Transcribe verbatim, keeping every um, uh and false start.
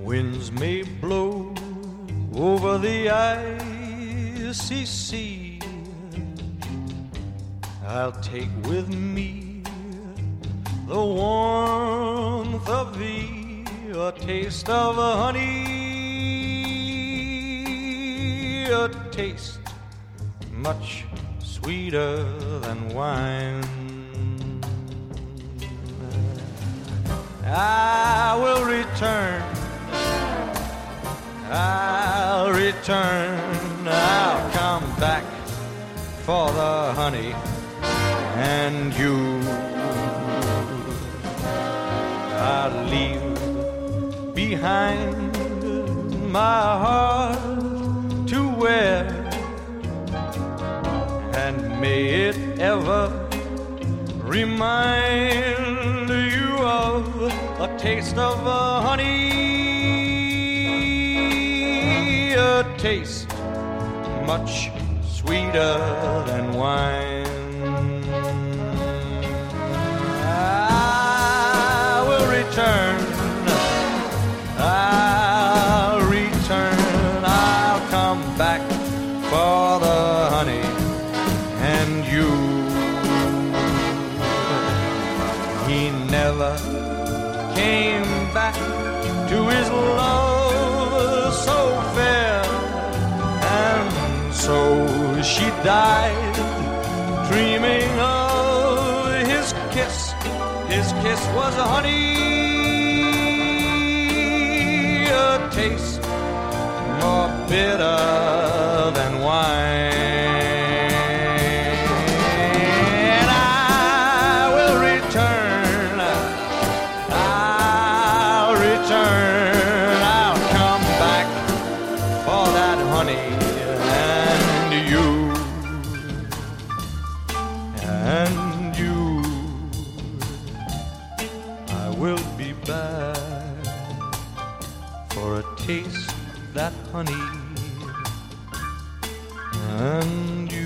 Winds may blow over the icy sea, I'll take with me the warmth of thee, a taste of honey, a taste much sweeter than wine. I will return, I'll return, I'll come back for the honey and you. I'll leave behind my heart to wear, and may it ever remind you of a taste of uh, honey, a taste much sweeter than wine. I will return, I'll return, I'll come back for the honey and you. He never came back to his love so fair, and so she died dreaming of his kiss. His kiss was a honey, a taste more bitter than wine. I'll come back for that honey and you, and you. I will be back for a taste that honey and you.